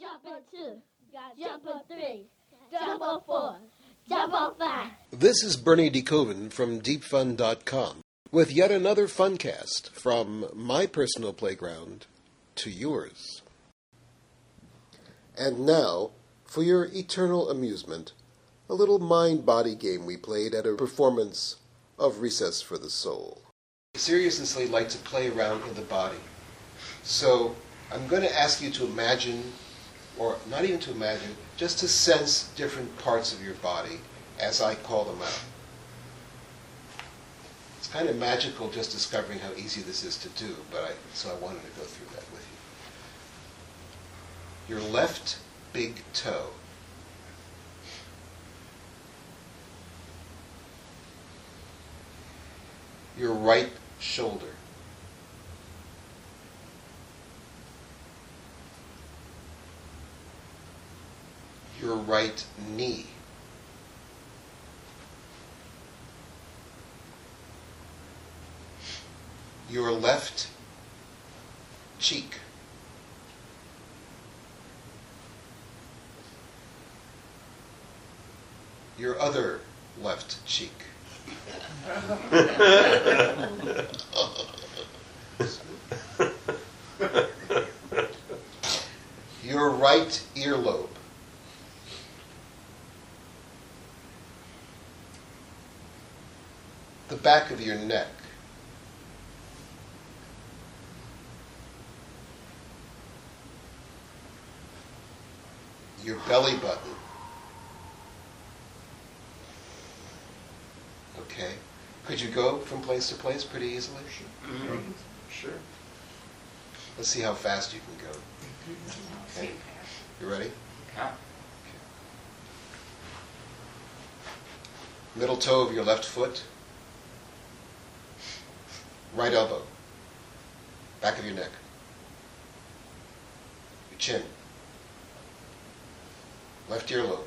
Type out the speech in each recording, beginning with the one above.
Jump on 2, jump on 3, jump on 4, jump on 5. This is Bernie DeKoven from DeepFun.com with yet another funcast from my personal playground to yours. And now, for your eternal amusement, a little mind-body game we played at a performance of Recess for the Soul. I seriously like to play around in the body. So I'm going to ask you to imagine, or not even to imagine, just to sense different parts of your body as I call them out. It's kind of magical just discovering how easy this is to do, so I wanted to go through that with you. Your left big toe. Your right shoulder. Your right knee. Your left cheek. Your other left cheek. Your right earlobe. The back of your neck. Your belly button. Okay. Could you go from place to place pretty easily? Mm-hmm. Sure. Let's see how fast you can go. Okay. You ready? Yeah. Middle toe of your left foot. Right elbow. Back of your neck. Your chin. Left earlobe.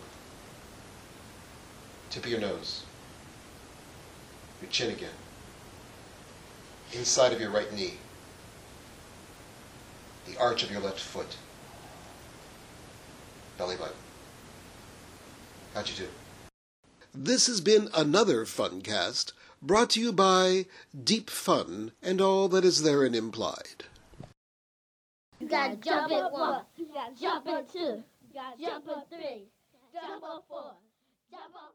Tip of your nose. Your chin again. Inside of your right knee. The arch of your left foot. Belly button. How'd you do? This has been another Funcast brought to you by Deep Fun and all that is therein implied. You gotta jump at 1, you gotta jump at 2, you gotta jump on 3, jump on 4, jump on